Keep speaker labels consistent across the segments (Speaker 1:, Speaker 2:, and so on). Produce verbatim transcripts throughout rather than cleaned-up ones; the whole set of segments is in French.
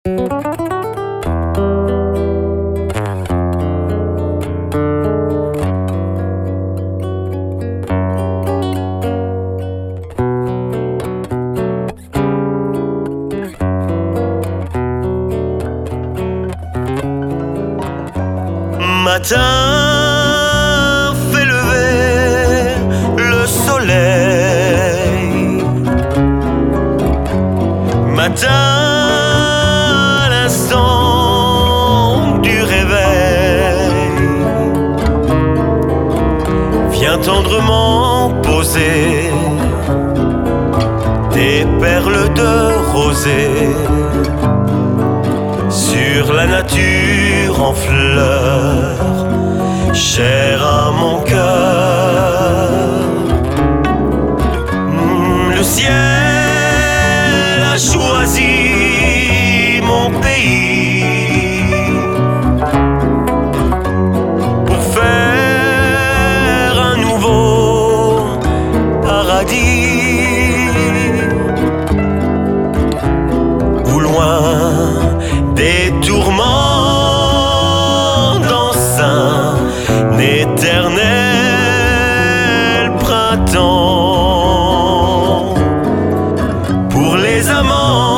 Speaker 1: Matin fait lever le soleil. Matin à l'instant du réveil, vient tendrement poser des perles de rosée sur la nature en fleurs, chère à mon cœur. Le ciel a choisi mon pays pour faire un nouveau paradis, où loin des tourments danse un éternel printemps pour les amants.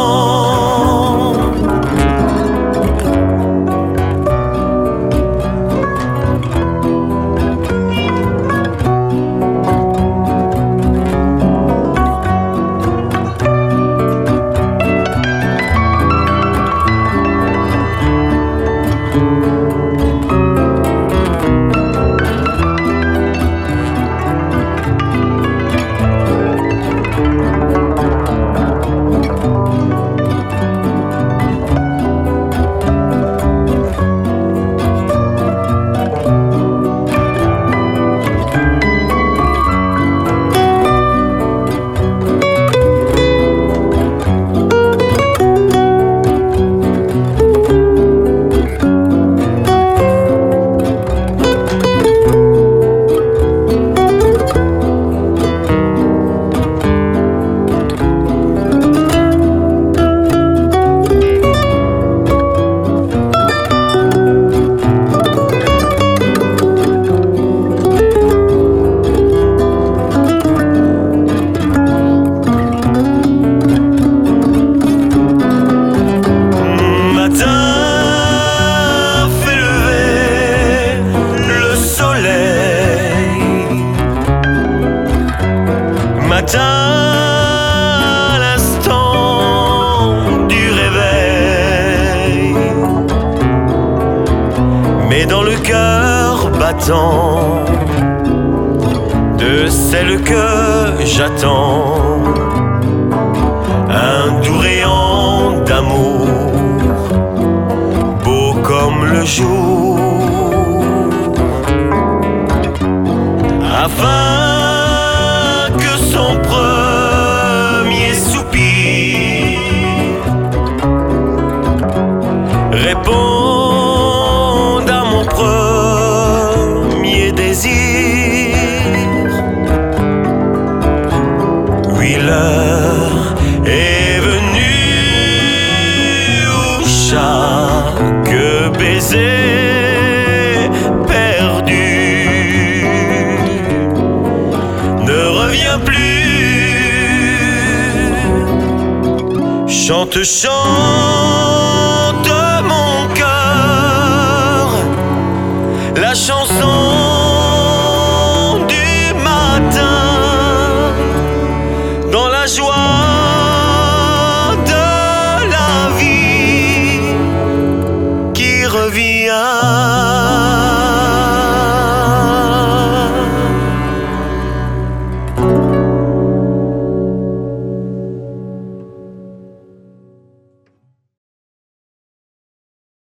Speaker 1: Matin à l'instant du réveil, mais dans le cœur battant de celle que j'attends, un doux rayon d'amour, beau comme le jour, afin son premier soupir réponde à mon premier désir. Oui, l'heure est venue où chaque baiser perdu ne revient plus. Chante, chante